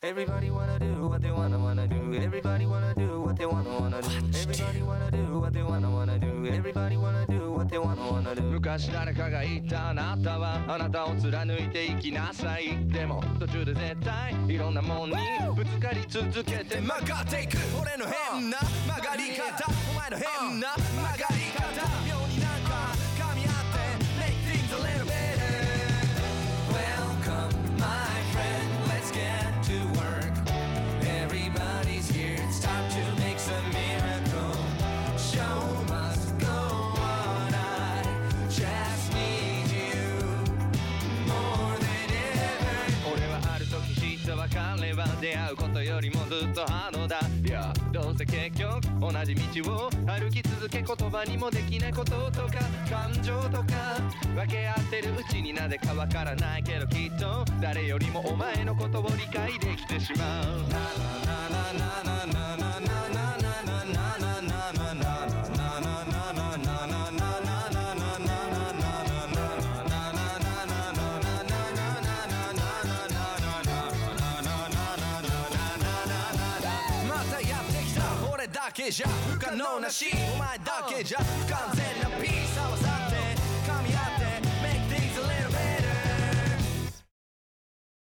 Everybody wanna do what they wanna do. Everybody wanna do what they wanna do. Everybody wanna do what they wanna do. Everybody wanna do what they wanna do. 昔誰かが言ったあなたはあなたを貫いていきなさい。でも途中で絶対いろんなもんにぶつかり続けて曲がっていく。俺の変な曲がり方、お前の変な曲がり方、妙になんか噛み合って Make things a little better. Welcome my friend, let's get to work. Everybody's here, it's time to make some miracle. Show must go on, I just need you more than ever. 俺はある時知った別れは出会うことよりもずっとハードだ。いやどうせ結局同じ道を歩き続け、言葉にもできないこととか感情とか分け合ってるうちになぜかわからないけど、きっと誰よりもお前のことを理解できてしまう。だけじゃ不可能なし、お前だけじゃ不完全なピース合わさ